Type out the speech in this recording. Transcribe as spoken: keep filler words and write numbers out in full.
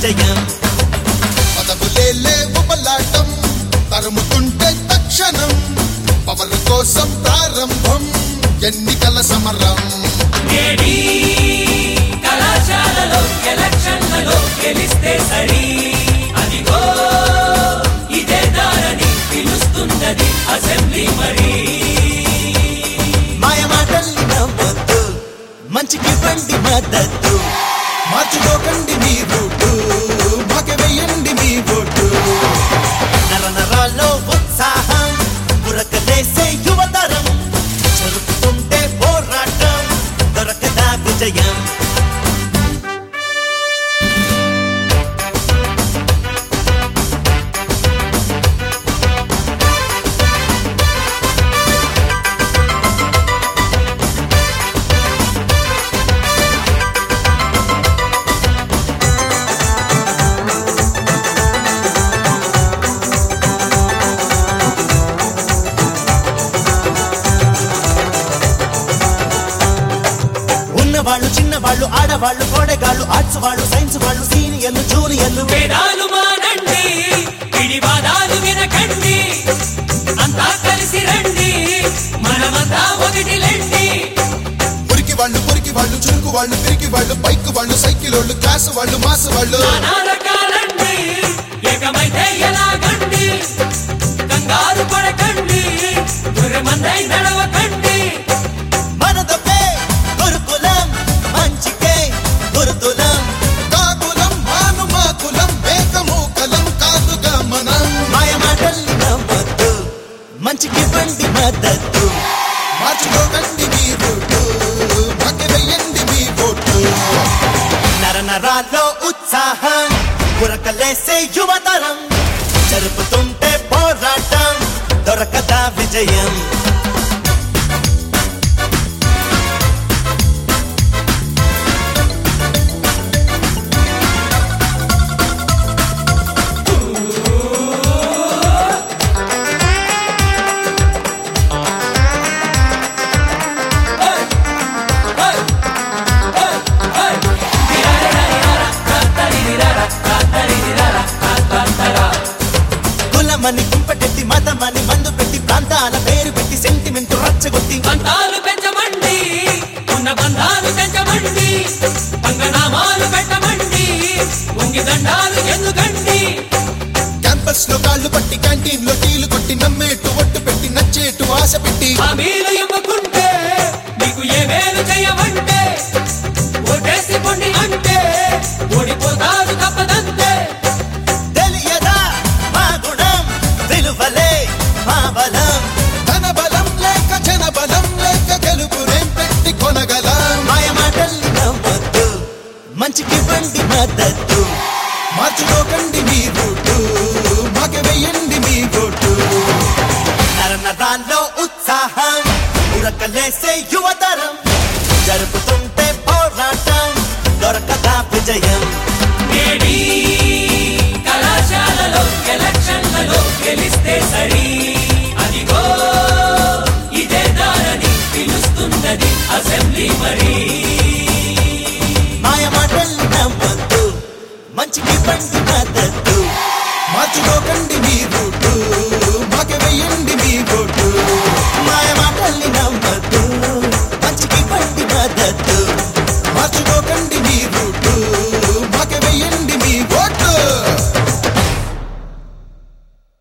విజయం. పదవులేలే ఉపలాటం తరుముతుంటే తక్షణం పవర్ కోసం ప్రారంభం ఎన్నికల సమరం. ఏడీ కళాశాలలో ఎలక్షన్లలో గెలిస్తే సరి అదిగో ఇదే దారని పిలుస్తున్నది అసెంబ్లీ మరి. మాయ మాటల్ని నమ్మొద్దు మంచికి బండి మద్దతు. మార్చుకోకండి మీ రూటు మాకే వెయ్యండి మీ ఓటు. నర నరాల్లో ఉత్సాహం ఉరకలేసే యువతరం జరుపుతుంటే పోరాటం దొరకదా విజయం. వాళ్ళు చిన్నవాళ్ళు ఆడవాళ్ళు కోడెగాళ్ళు ఆర్ట్స్ వాళ్ళు సైన్స్ వాళ్ళు సీనియర్లు జూనియర్లు వేదాలు మానండి పిడివాదాలు వినకండి అంతా కలిసి రండి మనమంతా ఒకటి లెండి. మురికి వాళ్ళు మురికి వాళ్ళు చురుకు వాళ్ళు పిరికి వాళ్ళు బైక్ వాళ్ళు సైకిల్ వాళ్ళు క్లాస్ వాళ్ళు మాస్ వాళ్ళు రకాలండి ఏకమైతే ఎలాగండి కంగారు పడకండి గుర్రమందై నడవకండి. మనదొకే గురుకులం మంచికే గురుతులం కాకులం మాను మాకులం వేకమూకలం కాదుగా మనం. మాయ మాటల్ని నమ్మొద్దు మంచికి బండి మద్దతు. మార్చుకోకండి మీ రూటు మాకే వెయ్యండి మీ ఓటు. నర నరాల్లో ఉత్సాహం ఉరకలేసే యువతరం జరుపుతుంటే పోరాటం దొరకదా విజయం. కులమని కుంపటెట్టి మతమని మందు పెట్టి ప్రాంతాల పేరు పెట్టి సెంటిమెంట్ రచ్చగొట్టి బంధాలు పెంచమండి ఉన్న బంధాలు పెంచమండి పంగనామాలు పెట్టమండి వంగి దండాలు ఎందుకండి. క్యాంపస్ లో కాళ్ళు పట్టి క్యాంటీన్ లో టీలు కొట్టి నమ్మేటు ఒట్టు పెట్టి నచ్చేటు ఆశ పెట్టి హామీలు ఇవ్వకుంటే నీకు ఏ మేలు చేయమంటే ఓటేసి పొండి అంటే ఓడిపోతారు తప్పదంతే. తెలియదా మా గుణం విలువలే మా బలం. ధన బలం లేక జన బలం లేక గెలుపునేం పెట్టి కొనగలం. మాయ మాటల్ని నమ్మొద్దు మంచికి బండి మద్దతు. మార్చుకోకండి మీ రూటు మాకే వెయ్యండి మీ ఓటు. నర నరాల్లో ఉత్సాహం ఉరకలేసే యువతరం జరుపుతుంటే పోరాటం దొరకదా విజయం. ఏడీ కళాశాలలో ఎలక్షన్లలో గెలిస్తే సరి అదిగో ఇదే దారని పిలుస్తున్నది అసెంబ్లీ మరి. మాయ మాటల్ని నమ్మొద్దు మంచికి బండి మద్దతు. మార్చుకోకండి మీ రూటు మాకే వెయ్యండి మీ ఓటు. మాయ మాటల్ని